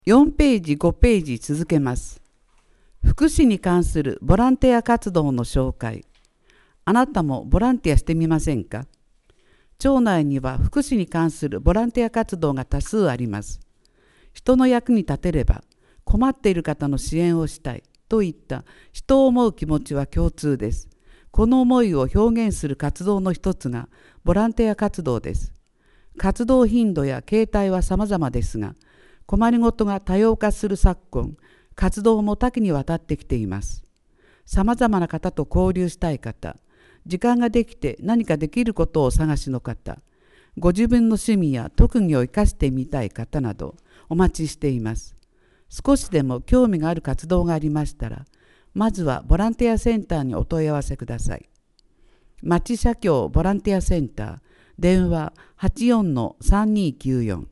4ページ、5ページ続けます。福祉に関するボランティア活動の紹介。あなたもボランティアしてみませんか？町内には福祉に関するボランティア活動が多数あります。人の役に立てれば困っている方の支援をしたいといった人を思う気持ちは共通です。この思いを表現する活動の一つがボランティア活動です。活動頻度や形態は様々ですが、困りごとが多様化する昨今、活動も多岐にわたってきています。様々な方と交流したい方、時間ができて何かできることをお探しの方、ご自分の趣味や特技を生かしてみたい方などお待ちしています。少しでも興味がある活動がありましたら、まずはボランティアセンターにお問い合わせください。町社協ボランティアセンター、電話 84-3294